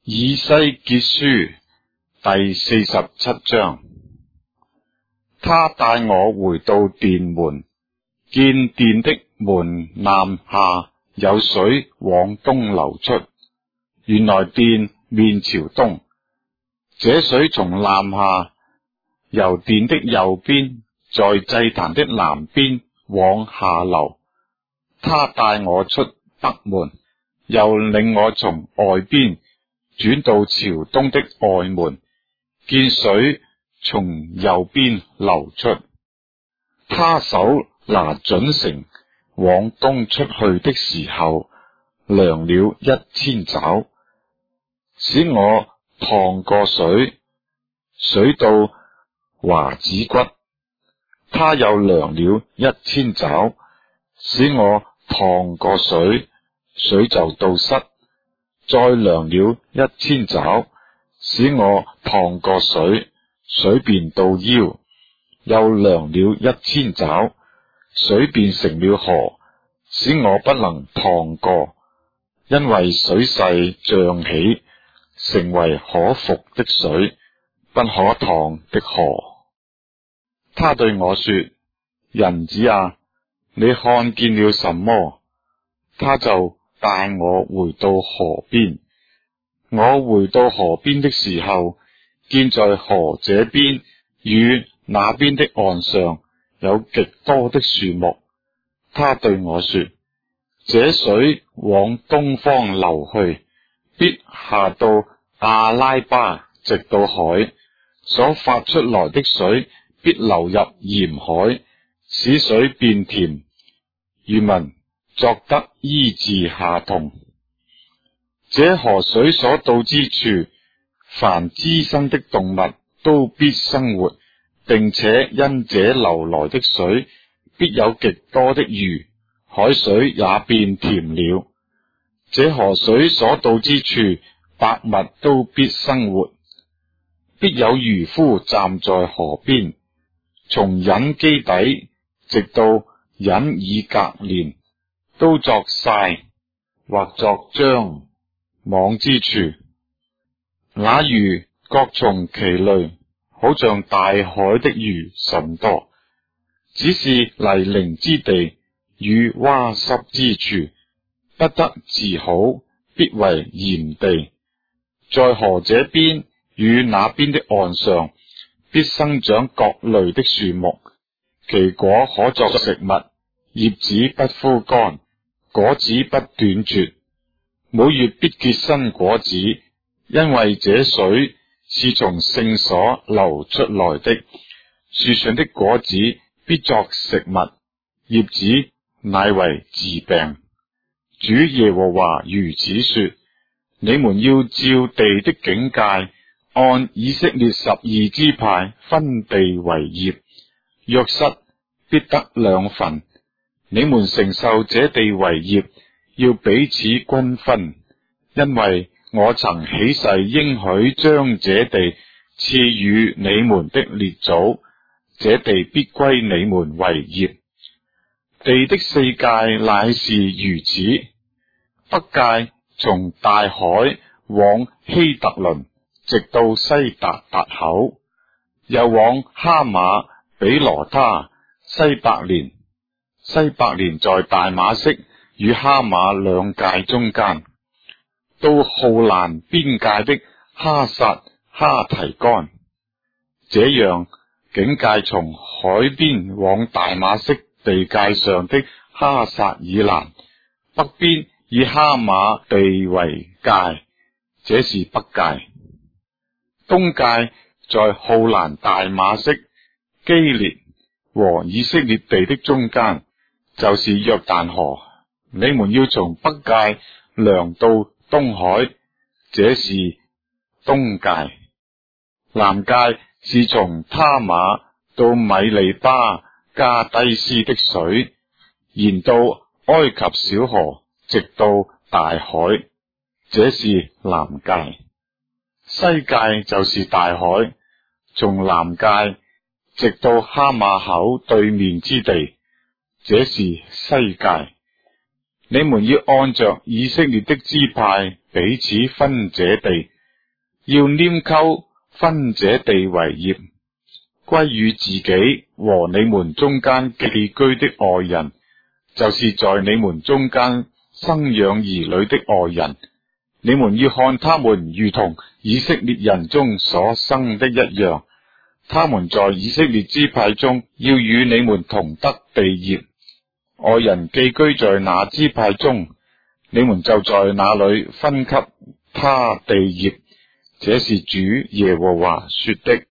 以西結書第47章。他帶我回到殿門，見殿的門檻下有水往東流出，原來殿面朝東。這水從檻下由殿的右邊，在祭壇的南邊往下流。他帶我出北門，又領我從外邊轉到朝東的外門，見水從右邊流出。他手拿準繩往東出去的時候，量了1000肘，使我趟過水，水到踝子骨。他又量了1000肘，使我趟過水，水就到膝。再量了1000肘，使我趟過水，水便到腰。又量了1000肘，水變成了河，使我不能趟過，因為水勢漲起，成為可服的水，不可趟的河。他對我說：人子啊，你看見了什麼？他就帶我回到河邊。我回到河邊的時候，見在河這邊與那邊的岸上有極多的樹木。他對我說：這水往東方流去，必下到阿拉巴，直到海。所發出來的水必流入鹽海，使水變甜，漁民作得醫治下痛。這河水所到之處，凡滋生的動物都必生活，並且因這流來的水，必有極多的魚，海水也變甜了。這河水所到之處，百物都必生活。必有漁夫站在河邊，從隱基底直到隱以革連，都作曬或作張網之處。那魚各從其類，好像大海的魚甚多，只是泥濘之地與窪濕之處，不得治好，必為鹽地。在河這邊與那邊的岸上，必生長各類的樹木，其果可作食物，葉子不枯乾，果子不斷絕，每月必結新果子，因為這水是從聖所流出來的。樹上的果子必作食物，葉子乃為治病。主耶和華如此說：你們要照地的境界，按以色列12支派分地為業。約瑟必得2份，你們承受這地為業，要彼此均分，因為我曾起誓應許將這地賜予你們的列祖，這地必歸你們為業。地的4界乃是如此：北界從大海往希特倫，直到西達達口，又往哈馬比羅他、西伯連。西伯連在大馬色與哈馬2界中間，到浩蘭邊界的哈撒哈提干。這樣境界從海邊往大馬色地界上的哈撒以蘭，北邊以哈馬地為界，這是北界。東界在浩蘭大馬色基列和以色列地的中間，就是約旦河。你們要從北界量到東海，這是東界。南界是從他瑪到米利巴加低斯的水，延到埃及小河，直到大海，這是南界。西界就是大海，從南界直到哈馬口對面之地，這是西界。你們要按着以色列的支派彼此分這地， 要拈鬮分這地為業，歸與自己和你們中間寄居的外人，就是在你們中間生養兒女的外人。你們要看他們如同以色列人中所生的一樣，他們在以色列支派中要與你們同得地業。外人寄居在那支派中，你們就在那裏分給他地業。這是主耶和華說的。